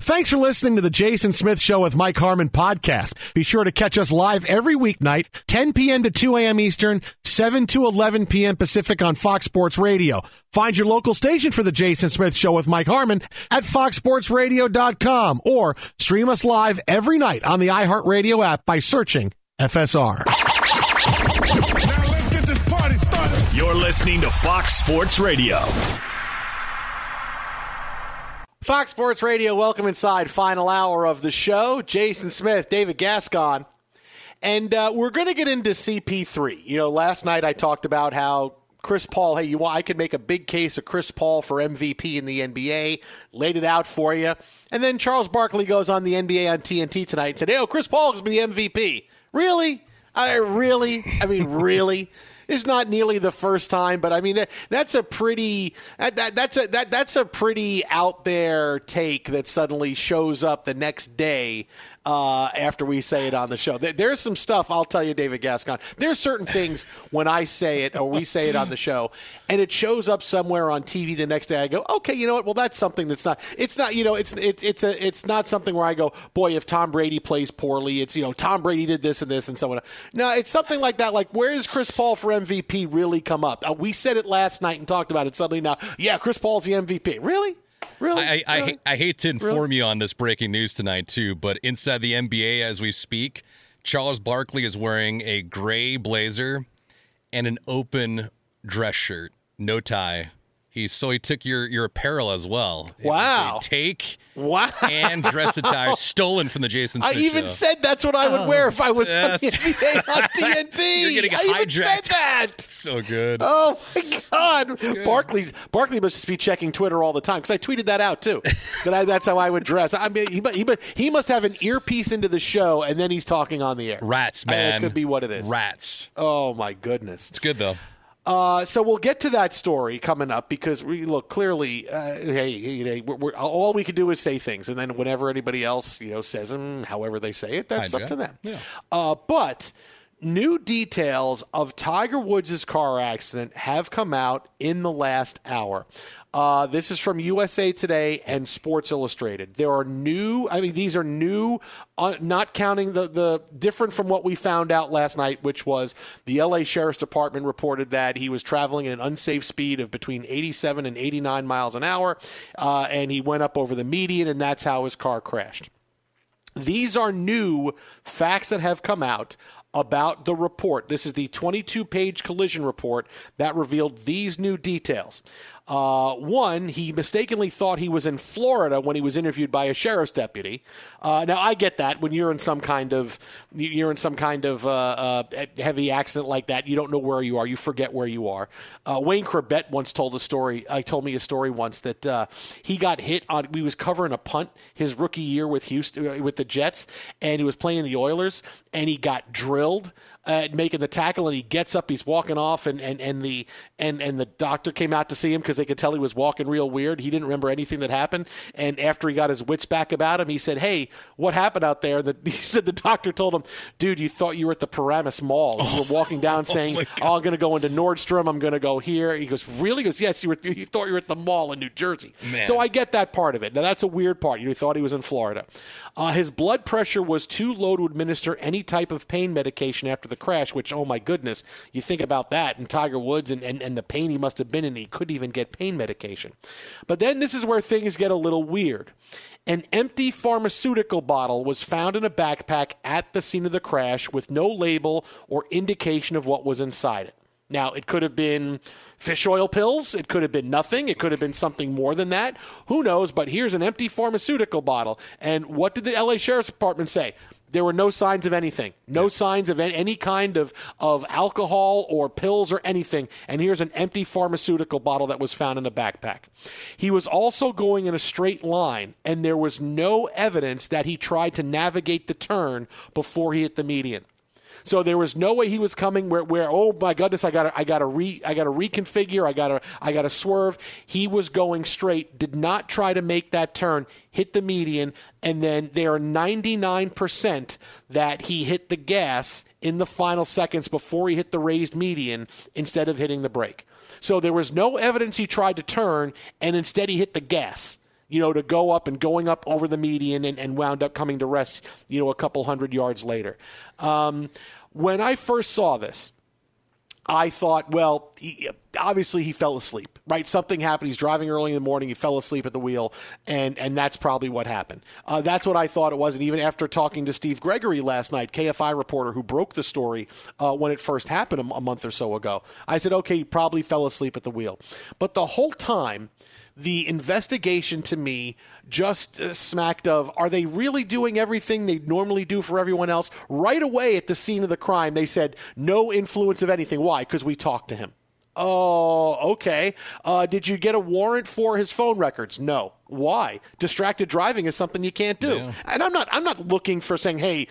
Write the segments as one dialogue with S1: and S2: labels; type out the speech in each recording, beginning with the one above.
S1: Thanks for listening to the Jason Smith Show with Mike Harmon podcast. Be sure to catch us live every weeknight, 10 p.m. to 2 a.m. Eastern, 7 to 11 p.m. Pacific on Fox Sports Radio. Find your local station for the Jason Smith Show with Mike Harmon at foxsportsradio.com or stream us live every night on the iHeartRadio app by searching FSR.
S2: Now let's get this party started.
S3: You're listening to Fox Sports Radio.
S1: Fox Sports Radio, welcome inside. Final hour of the show. Jason Smith, David Gascon. And we're going to get into CP3. You know, last night I talked about how Chris Paul, I could make a big case of Chris Paul for MVP in the NBA, laid it out for you. And then Charles Barkley goes on the NBA on TNT tonight and said, hey, Chris Paul is the MVP. Really? Really? It's not nearly the first time, but I mean that's a pretty out there take that suddenly shows up the next day after we say it on the show. There's some stuff, I'll tell you, David Gascon. There's certain things when I say it or we say it on the show, and it shows up somewhere on TV the next day. I go, okay, you know what? Well, that's something that's not. It's not. You know, it's not something where I go, boy, if Tom Brady plays poorly, it's Tom Brady did this and this and so on. No, it's something like that. Like, where does Chris Paul for MVP really come up? We said it last night and talked about it. Suddenly now, yeah, Chris Paul's the MVP. Really? Really?
S4: I hate to inform you on this breaking news tonight, too, but inside the NBA as we speak, Charles Barkley is wearing a gray blazer and an open dress shirt, no tie. He took your apparel as well.
S1: Wow.
S4: And dress attire stolen from the Jason Smith
S1: I even
S4: show.
S1: Said that's what I would wear if I was on the NBA on TNT.
S4: You're getting
S1: I even said that.
S4: So good.
S1: Oh, my God. Barkley must just be checking Twitter all the time because I tweeted that out, too. That's how I would dress. I mean, he must have an earpiece into the show, and then he's talking on the air.
S4: Rats, man.
S1: It could be what it is.
S4: Rats.
S1: Oh, my goodness.
S4: It's good, though.
S1: So we'll get to that story coming up because we look clearly. We're all we can do is say things, and then whenever anybody else says them, however they say it, that's up to them. Yeah. But new details of Tiger Woods' car accident have come out in the last hour. This is from USA Today and Sports Illustrated. There are these are new, not counting the different from what we found out last night, which was the LA Sheriff's Department reported that he was traveling at an unsafe speed of between 87 and 89 miles an hour, and he went up over the median, and that's how his car crashed. These are new facts that have come out about the report. This is the 22-page collision report that revealed these new details. One, he mistakenly thought he was in Florida when he was interviewed by a sheriff's deputy. Now, I get that when you're in some kind of heavy accident like that, you don't know where you are. You forget where you are. Wayne Corbett once told me a story once that he got hit on. He was covering a punt his rookie year with Houston with the Jets, and he was playing the Oilers, and he got drilled making the tackle, and he gets up, he's walking off, and the doctor came out to see him because they could tell he was walking real weird. He didn't remember anything that happened, and after he got his wits back about him, he said, hey, what happened out there? He said the doctor told him, dude, you thought you were at the Paramus Mall. You were walking down saying, I'm going to go into Nordstrom, I'm going to go here. He goes, really? He goes, yes, you thought you were at the mall in New Jersey. Man. So I get that part of it. Now, that's a weird part. You thought he was in Florida. His blood pressure was too low to administer any type of pain medication after the crash, which, oh my goodness, you think about that, and Tiger Woods and the pain he must have been in, he couldn't even get pain medication. But then this is where things get a little weird. An empty pharmaceutical bottle was found in a backpack at the scene of the crash with no label or indication of what was inside it. Now, it could have been fish oil pills. It could have been nothing. It could have been something more than that. Who knows? But here's an empty pharmaceutical bottle. And what did the LA Sheriff's Department say? There were no signs of anything. No signs of any kind of alcohol or pills or anything. And here's an empty pharmaceutical bottle that was found in a backpack. He was also going in a straight line, and there was no evidence that he tried to navigate the turn before he hit the median. So there was no way he was coming where oh my goodness, I gotta reconfigure, I gotta swerve. He was going straight, did not try to make that turn, hit the median, and then they are 99% that he hit the gas in the final seconds before he hit the raised median instead of hitting the brake. So there was no evidence he tried to turn, and instead he hit the gas. to go up and going up over the median and wound up coming to rest, a couple 100 yards later. When I first saw this, I thought, well, obviously he fell asleep, right? Something happened. He's driving early in the morning. He fell asleep at the wheel, and that's probably what happened. That's what I thought it was. And even after talking to Steve Gregory last night, KFI reporter who broke the story when it first happened a month or so ago, I said, okay, he probably fell asleep at the wheel. But the whole time, the investigation to me just smacked of, are they really doing everything they normally do for everyone else? Right away at the scene of the crime, they said, no influence of anything. Why? Because we talked to him. Oh, okay. Did you get a warrant for his phone records? No. Why? Distracted driving is something you can't do. Yeah. And I'm not looking for saying, hey,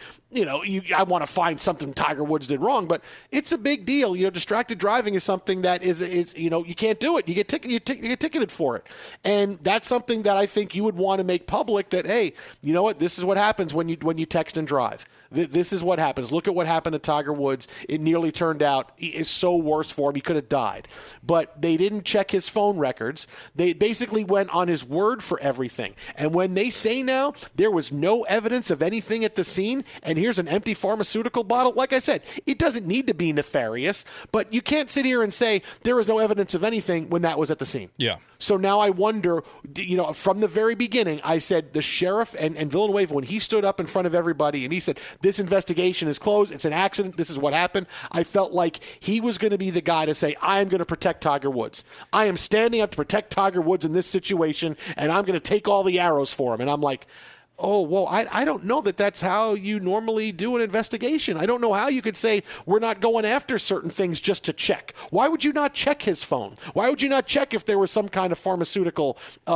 S1: I want to find something Tiger Woods did wrong, but it's a big deal. Distracted driving is something that is you can't do it. You get ticketed for it. And that's something that I think you would want to make public, that, hey, you know what? This is what happens when you text and drive. This is what happens. Look at what happened to Tiger Woods. It nearly turned out it's so worse for him. He could have died. But they didn't check his phone records. They basically went on his word for everything. And when they say now there was no evidence of anything at the scene, and here's an empty pharmaceutical bottle, like I said, it doesn't need to be nefarious, but you can't sit here and say there was no evidence of anything when that was at the scene.
S4: Yeah.
S1: So now I wonder, from the very beginning, I said the sheriff and Villanueva, when he stood up in front of everybody and he said, this investigation is closed, it's an accident, this is what happened, I felt like he was going to be the guy to say, I am going to protect Tiger Woods. I am standing up to protect Tiger Woods in this situation, and I'm going to take all the arrows for him. And I'm like, oh, well, I don't know that that's how you normally do an investigation. I don't know how you could say we're not going after certain things just to check. Why would you not check his phone? Why would you not check if there was some kind of pharmaceutical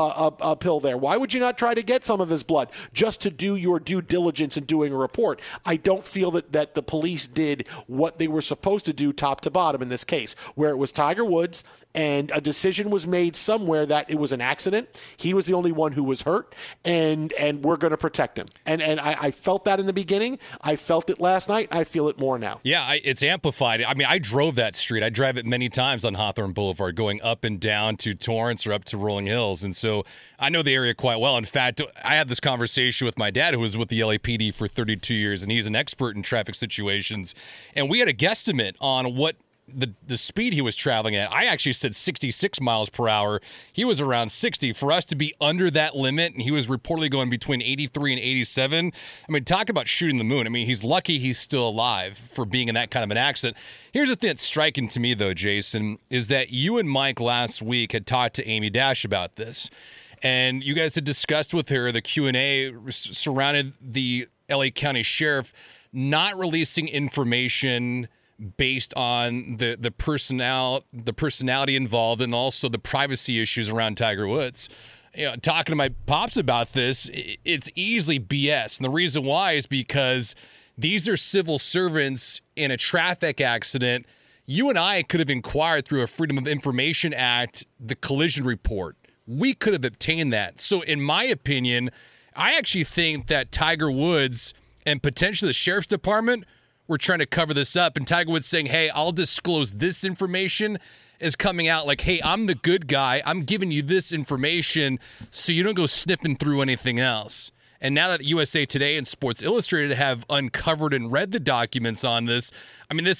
S1: pill there? Why would you not try to get some of his blood just to do your due diligence in doing a report? I don't feel that the police did what they were supposed to do top to bottom in this case, where it was Tiger Woods and a decision was made somewhere that it was an accident. He was the only one who was hurt, and we're going to protect him. And I felt that in the beginning. I felt it last night. I feel it more now.
S4: Yeah, it's amplified. I mean, I drove that street. I drive it many times on Hawthorne Boulevard, going up and down to Torrance or up to Rolling Hills. And so I know the area quite well. In fact, I had this conversation with my dad, who was with the LAPD for 32 years, and he's an expert in traffic situations. And we had a guesstimate on what the speed he was traveling at. I actually said 66 miles per hour. He was around 60. For us to be under that limit, and he was reportedly going between 83 and 87. I mean, talk about shooting the moon. I mean, he's lucky he's still alive for being in that kind of an accident. Here's the thing that's striking to me, though, Jason, is that you and Mike last week had talked to Amy Dash about this, and you guys had discussed with her the Q&A surrounded the LA County Sheriff not releasing information based on the personality involved, and also the privacy issues around Tiger Woods. Talking to my pops about this, it's easily BS. And the reason why is because these are civil servants in a traffic accident. You and I could have inquired through a Freedom of Information Act, the collision report. We could have obtained that. So in my opinion, I actually think that Tiger Woods and potentially the Sheriff's Department were trying to cover this up, and Tiger Woods saying, hey, I'll disclose this information, is coming out like, hey, I'm the good guy. I'm giving you this information so you don't go sniffing through anything else. And now that USA Today and Sports Illustrated have uncovered and read the documents on this, I mean,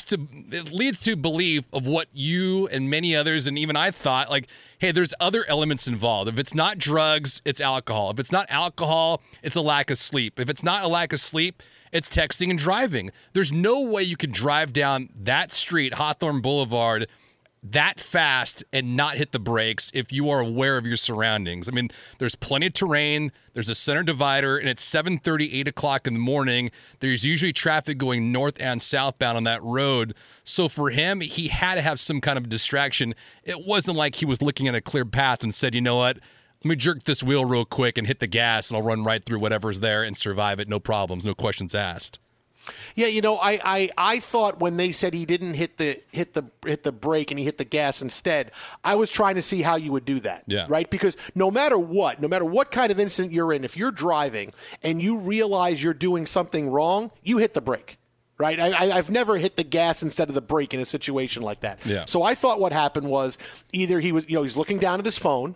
S4: it leads to belief of what you and many others, and even I thought, like, hey, there's other elements involved. If it's not drugs, it's alcohol. If it's not alcohol, it's a lack of sleep. If it's not a lack of sleep, it's texting and driving. There's no way you could drive down that street, Hawthorne Boulevard, that fast and not hit the brakes if you are aware of your surroundings. I mean, there's plenty of terrain. There's a center divider, and it's 7:30, 8 o'clock in the morning. There's usually traffic going north and southbound on that road. So for him, he had to have some kind of distraction. It wasn't like he was looking at a clear path and said, you know what? Let me jerk this wheel real quick and hit the gas, and I'll run right through whatever's there and survive it. No problems, no questions asked.
S1: Yeah, I thought when they said he didn't hit the brake and he hit the gas instead, I was trying to see how you would do that.
S4: Yeah.
S1: Right? Because no matter what kind of incident you're in, if you're driving and you realize you're doing something wrong, you hit the brake. Right? I've never hit the gas instead of the brake in a situation like that.
S4: Yeah.
S1: So I thought what happened was either he was, he's looking down at his phone,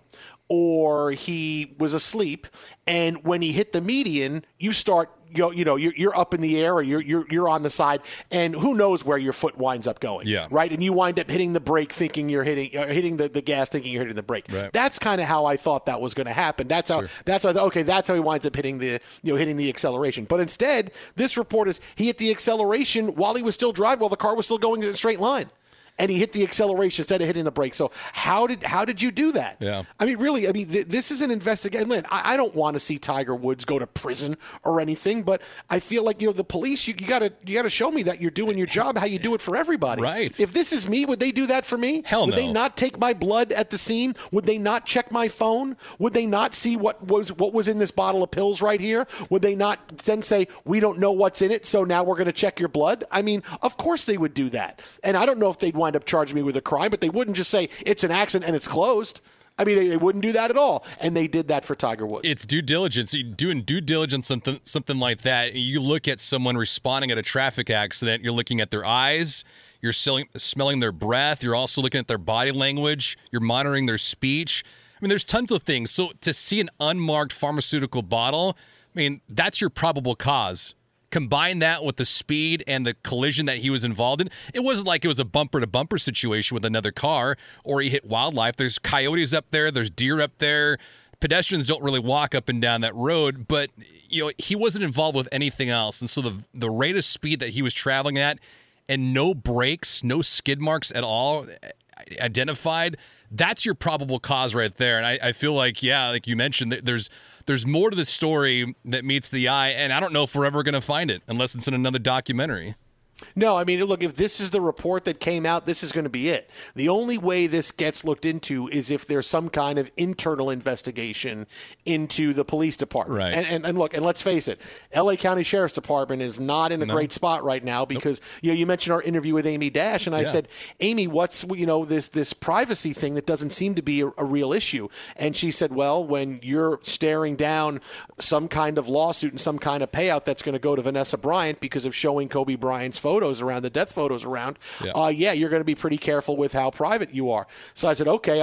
S1: or he was asleep. And when he hit the median, you start, you're up in the air, or you're on the side, and who knows where your foot winds up going, right? And you wind up hitting the brake, thinking you're hitting the gas, thinking you're hitting the brake.
S4: Right.
S1: That's kind of how I thought that was going to happen. That's how I thought, okay, that's how he winds up hitting the acceleration. But instead, this report is he hit the acceleration while he was still driving, while the car was still going in a straight line. And he hit the acceleration instead of hitting the brake. So how did you do that?
S4: Yeah.
S1: I mean, really, this is an investigation. Lynn, I don't want to see Tiger Woods go to prison or anything, but I feel like, the police, you gotta show me that you're doing your job, how you do it for everybody.
S4: Right.
S1: If this is me, would they do that for me?
S4: Hell no.
S1: Would they not take my blood at the scene? Would they not check my phone? Would they not see what was in this bottle of pills right here? Would they not then say, we don't know what's in it, so now we're going to check your blood? I mean, of course they would do that. And I don't know if they'd wind up charging me with a crime, but they wouldn't just say it's an accident and it's closed. I mean, they wouldn't do that at all, and they did that for Tiger Woods.
S4: It's due diligence. You're doing due diligence, something like that. You look at someone responding at a traffic accident. You're looking at their eyes. You're smelling their breath. You're also looking at their body language. You're monitoring their speech. I mean, there's tons of things. So to see an unmarked pharmaceutical bottle, I mean, that's your probable cause. Combine that with the speed and the collision that he was involved in. It wasn't like it was a bumper-to-bumper situation with another car or he hit wildlife. There's coyotes up there. There's deer up there. Pedestrians don't really walk up and down that road, but he wasn't involved with anything else. And so the rate of speed that he was traveling at and no brakes, no skid marks at all identified, that's your probable cause right there. And I feel like, like you mentioned, there's more to the story that meets the eye, and I don't know if we're ever going to find it unless it's in another documentary.
S1: No, I mean, look, if this is the report that came out, this is going to be it. The only way this gets looked into is if there's some kind of internal investigation into the police department.
S4: Right.
S1: And look, and let's face it, L.A. County Sheriff's Department is not in a great spot right now because, you mentioned our interview with Amy Dash, and I said, Amy, what's, this privacy thing that doesn't seem to be a real issue? And she said, well, when you're staring down some kind of lawsuit and some kind of payout that's going to go to Vanessa Bryant because of showing Kobe Bryant's photos around, the death photos around, you're going to be pretty careful with how private you are. So I said, okay,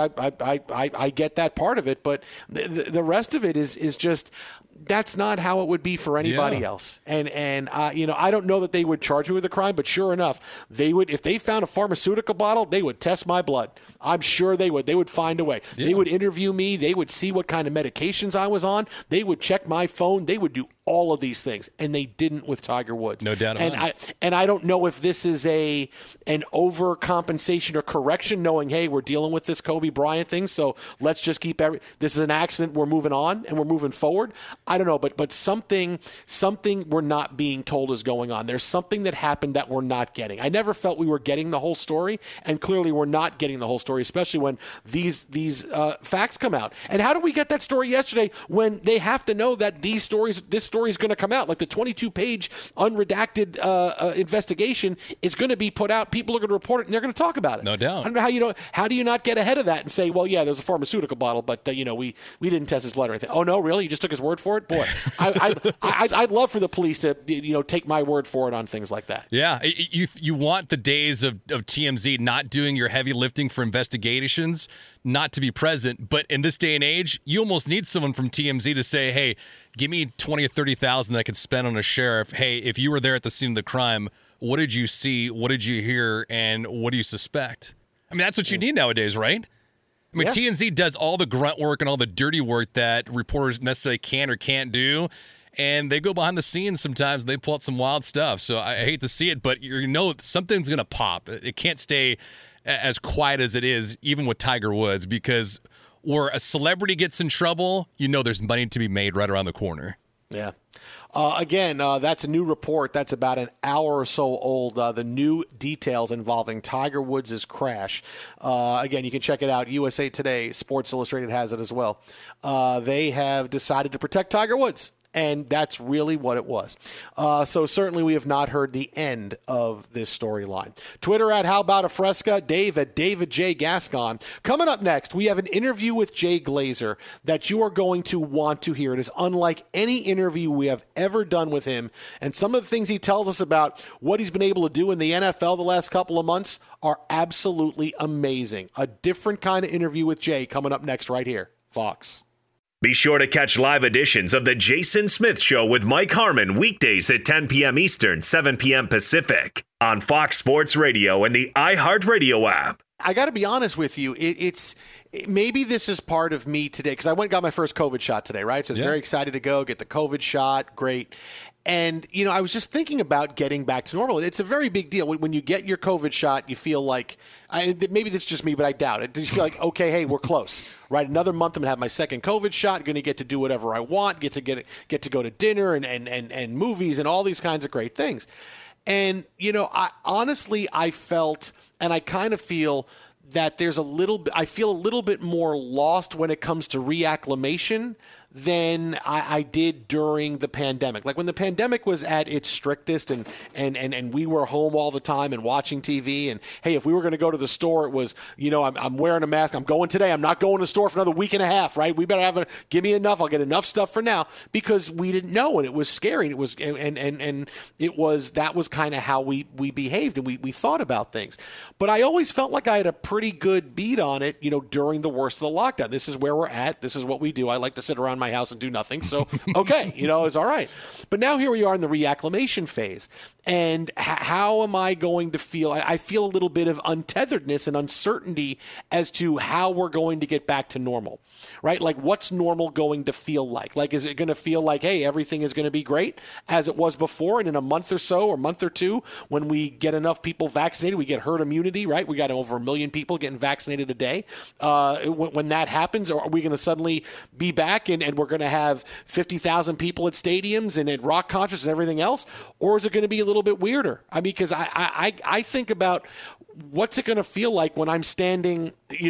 S1: I get that part of it, but the rest of it is just, that's not how it would be for anybody else. And I don't know that they would charge me with a crime, but sure enough, they would. If they found a pharmaceutical bottle, they would test my blood. I'm sure they would. They would find a way. Yeah. They would interview me. They would see what kind of medications I was on. They would check my phone. They would do all of these things, and they didn't with Tiger Woods.
S4: No doubt about it.
S1: And I don't know if this is an overcompensation or correction, knowing, hey, we're dealing with this Kobe Bryant thing, so let's just keep this is an accident. We're moving on and we're moving forward. I don't know, but something we're not being told is going on. There's something that happened that we're not getting. I never felt we were getting the whole story, and clearly we're not getting the whole story, especially when these facts come out. And how did we get that story yesterday when they have to know that this story is going to come out? Like the 22-page unredacted investigation is going to be put out. People are going to report it, and they're going to talk about it.
S4: No doubt.
S1: I don't know how do you not get ahead of that and say, well, yeah, there's a pharmaceutical bottle, but we didn't test his blood or anything. Oh no, really? You just took his word for it? Boy, I'd love for the police to take my word for it on things like that.
S4: Yeah, you want the days of TMZ not doing your heavy lifting for investigations not to be present, but in this day and age, you almost need someone from TMZ to say, hey, give me 20 or 30,000 that I could spend on a sheriff. Hey, if you were there at the scene of the crime, what did you see? What did you hear? And what do you suspect? I mean, that's what you need nowadays, right? I mean, TMZ does all the grunt work and all the dirty work that reporters necessarily can or can't do, and they go behind the scenes sometimes and they pull out some wild stuff. So I hate to see it, but something's going to pop. It can't stay as quiet as it is, even with Tiger Woods, because where a celebrity gets in trouble, there's money to be made right around the corner.
S1: Yeah. Again, that's a new report. That's about an hour or so old. The new details involving Tiger Woods' crash. Again, you can check it out. USA Today, Sports Illustrated has it as well. They have decided to protect Tiger Woods. And that's really what it was. So certainly we have not heard the end of this storyline. Twitter at How About a Fresca, Dave at David J. Gascon. Coming up next, we have an interview with Jay Glazer that you are going to want to hear. It is unlike any interview we have ever done with him. And some of the things he tells us about what he's been able to do in the NFL the last couple of months are absolutely amazing. A different kind of interview with Jay coming up next right here. Fox.
S5: Be sure to catch live editions of The Jason Smith Show with Mike Harmon weekdays at 10 p.m. Eastern, 7 p.m. Pacific on Fox Sports Radio and the iHeartRadio app.
S1: I got to be honest with you. Maybe this is part of me today because I went and got my first COVID shot today, right? So I was very excited to go get the COVID shot. Great. And, I was just thinking about getting back to normal. It's a very big deal. When you get your COVID shot, you feel like, maybe this is just me, but I doubt it. You feel like, okay, hey, we're close, right? Another month I'm going to have my second COVID shot, going to get to do whatever I want, get to go to dinner and movies and all these kinds of great things. And, I felt, and I kind of feel that I feel a little bit more lost when it comes to reacclimation than I did during the pandemic. Like when the pandemic was at its strictest and we were home all the time and watching TV and, hey, if we were going to go to the store, it was, I'm wearing a mask. I'm going today. I'm not going to the store for another week and a half, right? We better give me enough. I'll get enough stuff for now because we didn't know and it was scary. And it was, that was kind of how we behaved and we thought about things. But I always felt like I had a pretty good beat on it, during the worst of the lockdown. This is where we're at. This is what we do. I like to sit around my house and do nothing. So, okay, it's all right. But now here we are in the reacclimation phase. And how am I going to feel? I feel a little bit of untetheredness and uncertainty as to how we're going to get back to normal, right? Like what's normal going to feel like? Like, is it going to feel like, hey, everything is going to be great as it was before? And in a month or so or month or two, when we get enough people vaccinated, we get herd immunity, right? We got over 1 million people getting vaccinated a day. When that happens, are we going to suddenly be back and we're going to have 50,000 people at stadiums and at rock concerts and everything else? Or is it going to be a little bit weirder? I mean, because I think about what's it going to feel like when I'm standing,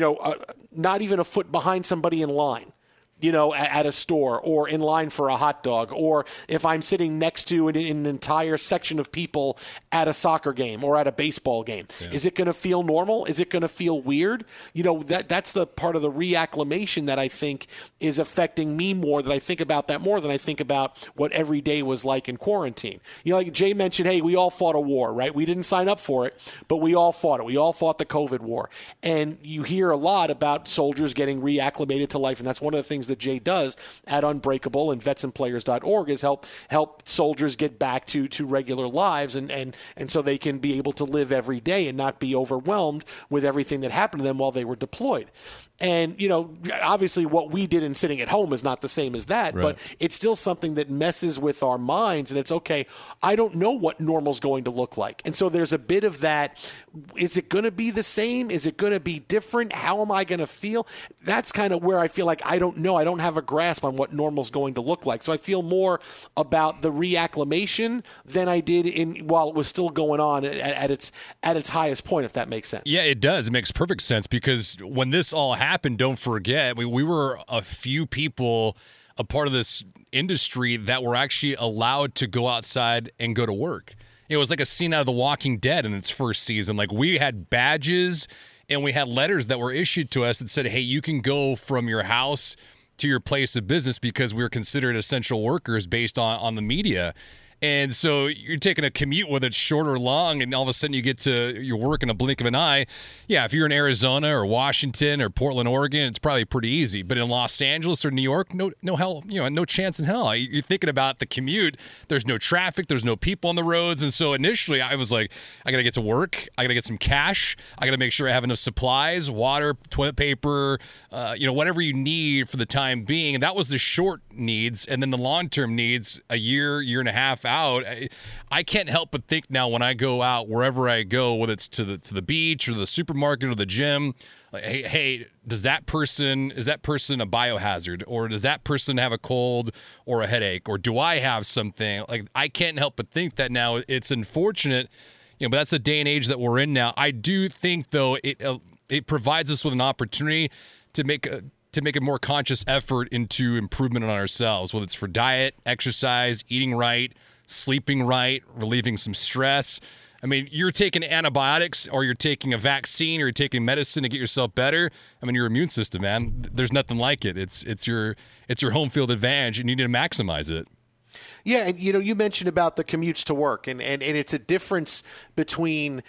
S1: not even a foot behind somebody in line, at a store or in line for a hot dog, or if I'm sitting next to an entire section of people at a soccer game or at a baseball game. Yeah. Is it going to feel normal? Is it going to feel weird? That's the part of the reacclimation that I think is affecting me more, that I think about that more than I think about what every day was like in quarantine. Like Jay mentioned, hey, we all fought a war, right? We didn't sign up for it, but we all fought it. We all fought the COVID war. And you hear a lot about soldiers getting reacclimated to life, and that's one of the things that Jay does at Unbreakable and vetsandplayers.org is help soldiers get back to regular lives and so they can be able to live every day and not be overwhelmed with everything that happened to them while they were deployed. And, obviously what we did in sitting at home is not the same as that, right. But it's still something that messes with our minds. And it's okay, I don't know what normal's going to look like. And so there's a bit of that. Is it going to be the same? Is it going to be different? How am I going to feel? That's kind of where I feel like I don't know. I don't have a grasp on what normal's going to look like. So I feel more about the reacclimation than I did while it was still going on at its highest point, if that makes sense.
S4: Yeah, it does. It makes perfect sense because when this all happened, don't forget, we were a few people, a part of this industry that were actually allowed to go outside and go to work. It was like a scene out of The Walking Dead in its first season. Like we had badges and we had letters that were issued to us that said, hey, you can go from your house to your place of business because we were considered essential workers based on the media. And so you're taking a commute, whether it's short or long, and all of a sudden you get to your work in a blink of an eye. Yeah, if you're in Arizona or Washington or Portland, Oregon, it's probably pretty easy. But in Los Angeles or New York, no hell, no chance in hell. You're thinking about the commute. There's no traffic. There's no people on the roads. And so initially I was like, I got to get to work. I got to get some cash. I got to make sure I have enough supplies, water, toilet paper, whatever you need for the time being. And that was the short needs. And then the long-term needs, a year and a half out. I can't help but think now when I go out, wherever I go, whether it's to the beach or the supermarket or the gym, like, hey, is that person a biohazard, or does that person have a cold or a headache, or do I have something? Like, I can't help but think that now. It's unfortunate, but that's the day and age that we're in now. I do think though it provides us with an opportunity to make a more conscious effort into improvement on ourselves, whether it's for diet, exercise, eating right, sleeping right, relieving some stress. I mean, you're taking antibiotics or you're taking a vaccine or you're taking medicine to get yourself better. I mean, your immune system, man, there's nothing like it. It's your home field advantage, and you need to maximize it.
S1: Yeah, and you mentioned about the commutes to work, and it's a difference between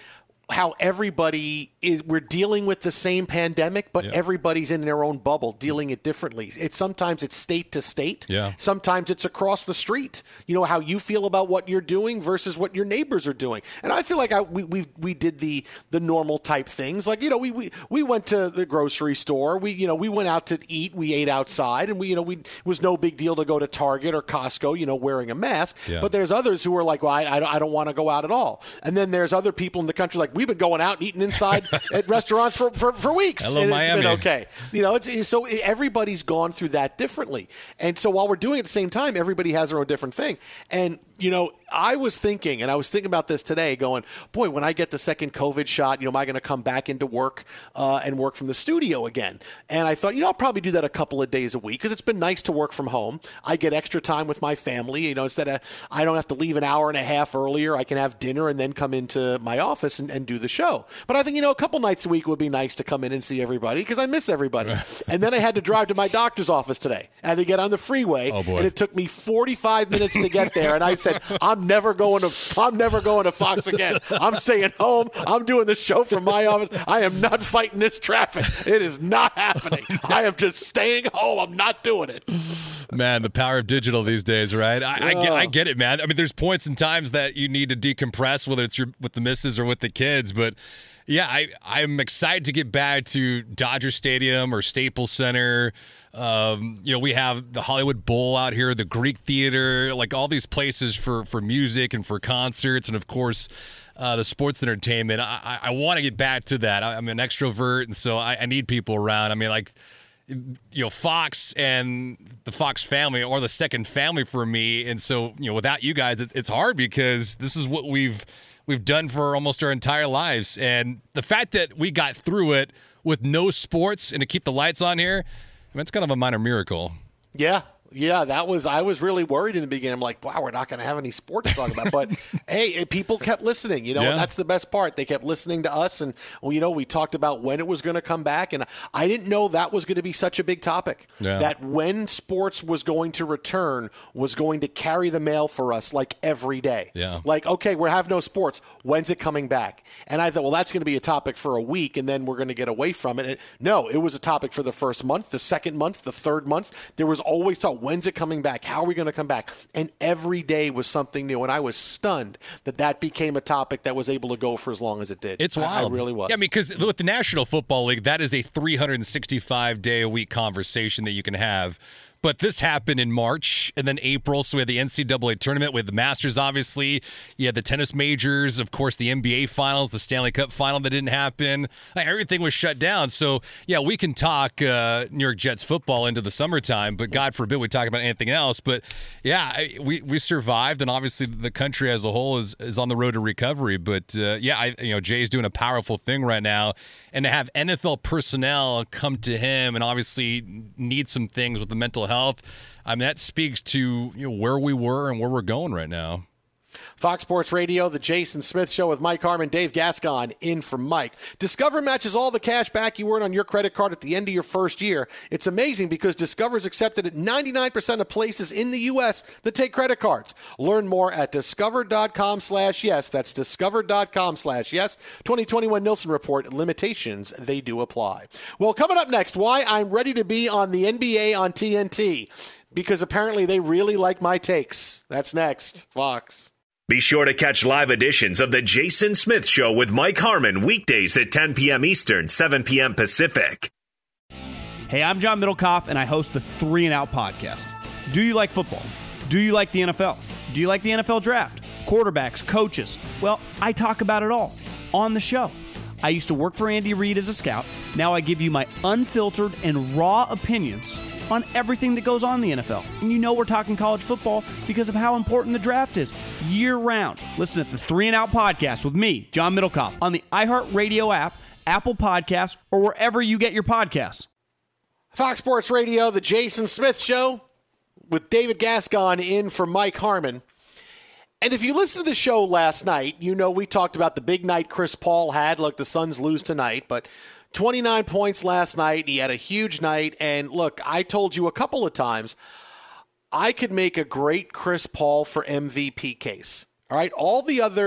S1: how everybody we're dealing with the same pandemic, but everybody's in their own bubble dealing it differently. Sometimes it's state to state.
S4: Yeah.
S1: Sometimes it's across the street. You know, how you feel about what you're doing versus what your neighbors are doing. And I feel like we did the normal type things. Like, you know, we went to the grocery store. We went out to eat. We ate outside, and it was no big deal to go to Target or Costco, you know, wearing a mask. Yeah. But there's others who are like, well, I don't want to go out at all. And then there's other people in the country like, we've been going out and eating inside at restaurants for weeks.
S4: Hello,
S1: and
S4: Miami.
S1: It's been okay. You know, so everybody's gone through that differently. And so while we're doing it at the same time, everybody has their own different thing. And, you know, I was thinking about this today going, boy, when I get the second COVID shot, you know, am I going to come back into work and work from the studio again? And I thought, you know, I'll probably do that a couple of days a week because it's been nice to work from home. I get extra time with my family. You know, instead of I don't have to leave an hour and a half earlier, I can have dinner and then come into my office and do the show. But I think, you know, a couple nights a week would be nice to come in and see everybody because I miss everybody. And then I had to drive to my doctor's office today. I had to get on the freeway.
S4: Oh, boy.
S1: And it took me 45 minutes to get there. And I said, I'm never going to Fox again. I'm staying home. I'm doing the show from my office. I am not fighting this traffic. It is not happening. I am just staying home. I'm not doing it.
S4: Man, the power of digital these days, right? I get it, man. I mean, there's points and times that you need to decompress, whether it's with the missus or with the kids. But yeah, I'm excited to get back to Dodger Stadium or Staples Center. You know, we have the Hollywood Bowl out here, the Greek Theater, like all these places for music and for concerts, and of course, the sports entertainment. I want to get back to that. I'm an extrovert, and so I need people around. I mean, like, you know, Fox and the Fox family are the second family for me, and so, you know, without you guys, it's hard because this is what we've done for almost our entire lives, and the fact that we got through it with no sports and to keep the lights on here, I mean, it's kind of a minor miracle.
S1: Yeah. Yeah, I was really worried in the beginning. I'm like, wow, we're not going to have any sports to talk about. But, hey, people kept listening, you know, and that's the best part. They kept listening to us. And, well, you know, we talked about when it was going to come back. And I didn't know that was going to be such a big topic, that when sports was going to return was going to carry the mail for us like every day.
S4: Yeah.
S1: Like, okay, we have no sports. When's it coming back? And I thought, well, that's going to be a topic for a week, and then we're going to get away from it. And no, it was a topic for the first month, the second month, the third month. There was always talk. When's it coming back? How are we going to come back? And every day was something new. And I was stunned that became a topic that was able to go for as long as it did.
S4: It's wild.
S1: I really was.
S4: Yeah, I mean, because with the National Football League, that is a 365-day-a-week conversation that you can have. But this happened in March and then April, so we had the NCAA tournament with the Masters, obviously. You had the tennis majors, of course, the NBA finals, the Stanley Cup final that didn't happen. Like, everything was shut down. So, yeah, we can talk New York Jets football into the summertime, but God forbid we talk about anything else. But, yeah, we survived, and obviously the country as a whole is on the road to recovery. But, Jay's doing a powerful thing right now. And to have NFL personnel come to him and obviously need some things with the mental health, I mean, that speaks to where we were and where we're going right now.
S1: Fox Sports Radio, the Jason Smith Show with Mike Harmon, Dave Gascon in for Mike. Discover matches all the cash back you earn on your credit card at the end of your first year. It's amazing because Discover is accepted at 99% of places in the U.S. that take credit cards. Learn more at discover.com/yes. That's discover.com/yes. 2021 Nielsen Report. Limitations, they do apply. Well, coming up next, why I'm ready to be on the NBA on TNT. Because apparently they really like my takes. That's next. Fox.
S5: Be sure to catch live editions of The Jason Smith Show with Mike Harmon weekdays at 10 p.m. Eastern, 7 p.m. Pacific.
S6: Hey, I'm John Middlecoff, and I host the 3 and Out podcast. Do you like football? Do you like the NFL? Do you like the NFL draft? Quarterbacks, coaches? Well, I talk about it all on the show. I used to work for Andy Reid as a scout. Now I give you my unfiltered and raw opinions on everything that goes on in the NFL. And you know we're talking college football because of how important the draft is year-round. Listen to the 3 and Out podcast with me, John Middlecoff, on the iHeartRadio app, Apple Podcasts, or wherever you get your podcasts.
S1: Fox Sports Radio, the Jason Smith Show with David Gascon in for Mike Harmon. And if you listened to the show last night, you know we talked about the big night Chris Paul had. Look, the Suns lose tonight, but 29 points last night. He had a huge night. And look, I told you a couple of times, I could make a great Chris Paul for MVP case. All right, all the other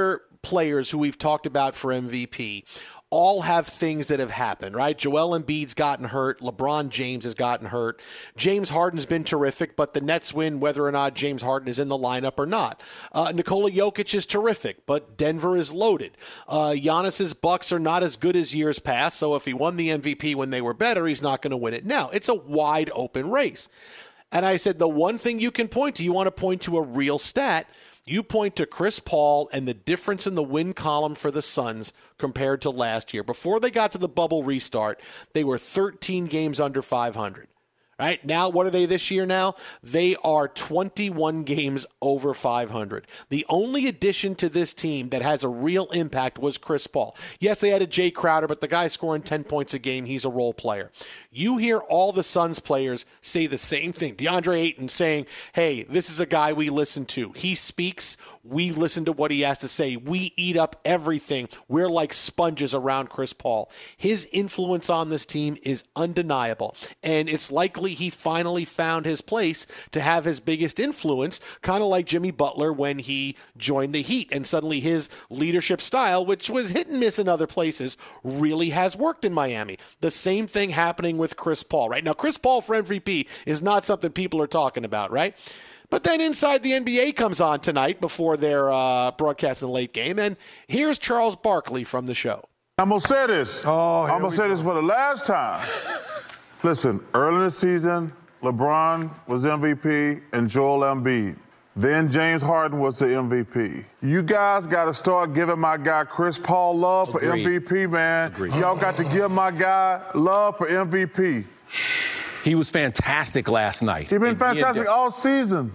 S1: players who we've talked about for MVP all have things that have happened, right? Joel Embiid's gotten hurt. LeBron James has gotten hurt. James Harden's been terrific, but the Nets win whether or not James Harden is in the lineup or not. Nikola Jokic is terrific, but Denver is loaded. Giannis's Bucks are not as good as years past, so if he won the MVP when they were better, he's not going to win it now. It's a wide open race. And I said, the one thing you can point to, you want to point to a real stat, you point to Chris Paul and the difference in the win column for the Suns compared to last year. Before they got to the bubble restart, they were 13 games under 500. Right now, what are they this year now? They are 21 games over 500. The only addition to this team that has a real impact was Chris Paul. Yes, they added Jay Crowder, but the guy's scoring 10 points a game. He's a role player. You hear all the Suns players say the same thing. DeAndre Ayton saying, hey, this is a guy we listen to. He speaks. We listen to what he has to say. We eat up everything. We're like sponges around Chris Paul. His influence on this team is undeniable, and it's likely he finally found his place to have his biggest influence, kind of like Jimmy Butler when he joined the Heat, and suddenly his leadership style, which was hit and miss in other places, really has worked in Miami. The same thing happening with Chris Paul, right? Now, Chris Paul for MVP is not something people are talking about, right? But then Inside the NBA comes on tonight before their broadcast in the late game, and here's Charles Barkley from the show.
S2: I'm going to say this. I'm going to say this for the last time. Listen, early in the season, LeBron was MVP and Joel Embiid. Then James Harden was the MVP. You guys got to start giving my guy Chris Paul love for MVP, man. Y'all got to give my guy love for MVP.
S7: He was fantastic last night.
S2: He's been fantastic all season.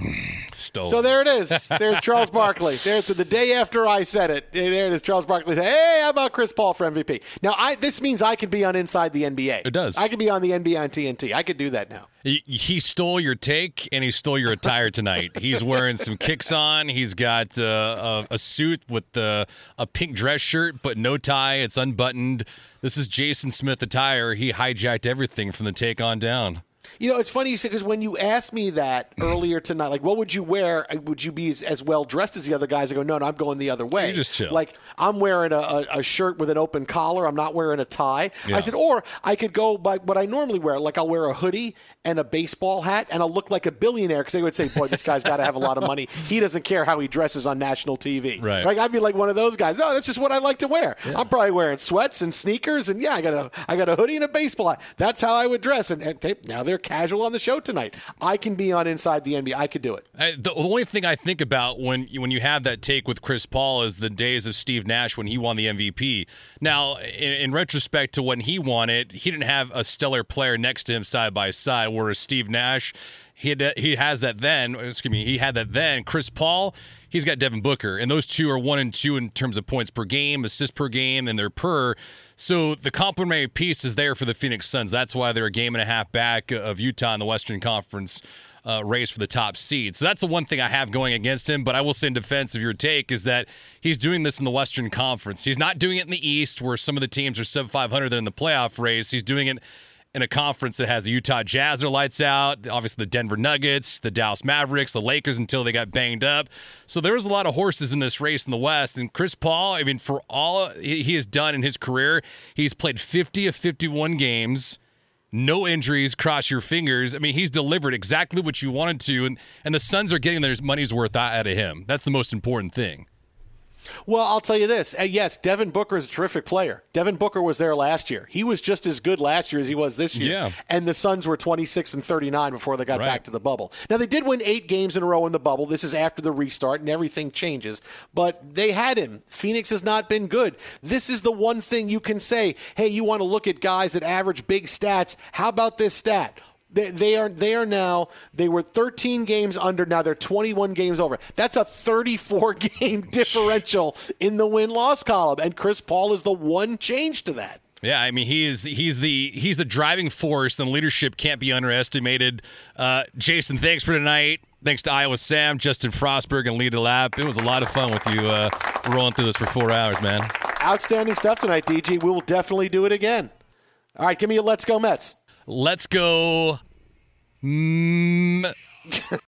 S1: So there it is. There's Charles Barkley. There's the day after I said it. There it is. Charles Barkley said, hey, how about Chris Paul for MVP? Now, this means I could be on Inside the NBA.
S4: It does.
S1: I could be on the NBA on TNT. I could do that now.
S4: He stole your take, and he stole your attire tonight. He's wearing some kicks on. He's got a suit with a pink dress shirt, but no tie. It's unbuttoned. This is Jason Smith attire. He hijacked everything from the take on down.
S1: You know, it's funny you say, because when you asked me that earlier tonight, like, what would you wear? Would you be as well dressed as the other guys? I go, no, I'm going the other way.
S4: You just chill.
S1: Like, I'm wearing a shirt with an open collar. I'm not wearing a tie.
S4: Yeah.
S1: I said, or I could go by what I normally wear. Like, I'll wear a hoodie and a baseball hat, and I'll look like a billionaire, because they would say, boy, this guy's got to have a lot of money. He doesn't care how he dresses on national TV.
S4: Right.
S1: Like, I'd be like one of those guys. No, that's just what I like to wear. Yeah. I'm probably wearing sweats and sneakers, and yeah, I got a hoodie and a baseball hat. That's how I would dress. And now they're casual on the show tonight. I can be on Inside the NBA. I could do it.
S4: The only thing I think about when you have that take with Chris Paul is the days of Steve Nash when he won the MVP. Now, in retrospect to when he won it, he didn't have a stellar player next to him side by side, whereas Steve Nash, he had that then. Chris Paul, he's got Devin Booker, and those two are 1 and 2 in terms of points per game, assists per game, and their per. So the complementary piece is there for the Phoenix Suns. That's why they're a game and a half back of Utah in the Western Conference race for the top seed. So that's the one thing I have going against him. But I will say in defense of your take is that he's doing this in the Western Conference. He's not doing it in the East, where some of the teams are sub-500 in the playoff race. He's doing it in a conference that has the Utah Jazz that lights out, obviously the Denver Nuggets, the Dallas Mavericks, the Lakers until they got banged up. So there was a lot of horses in this race in the West. And Chris Paul, I mean, for all he has done in his career, he's played 50 of 51 games, no injuries, cross your fingers. I mean, he's delivered exactly what you wanted to, and the Suns are getting their money's worth out of him. That's the most important thing.
S1: Well, I'll tell you this. Yes, Devin Booker is a terrific player. Devin Booker was there last year. He was just as good last year as he was this year.
S4: Yeah.
S1: And the Suns were 26-39 before they got back to the bubble. Now, they did win 8 games in a row in the bubble. This is after the restart, and everything changes. But they had him. Phoenix has not been good. This is the one thing you can say, hey, you want to look at guys that average big stats. How about this stat? They were 13 games under. Now they're 21 games over. That's a 34-game differential in the win-loss column, and Chris Paul is the one change to that.
S4: Yeah, I mean he's the driving force, and leadership can't be underestimated. Jason, thanks for tonight. Thanks to Iowa Sam, Justin Frostberg, and Lee DeLapp. It was a lot of fun with you rolling through this for 4 hours, man. Outstanding stuff tonight, DG. We will definitely do it again. All right, give me a Let's Go Mets. Let's go.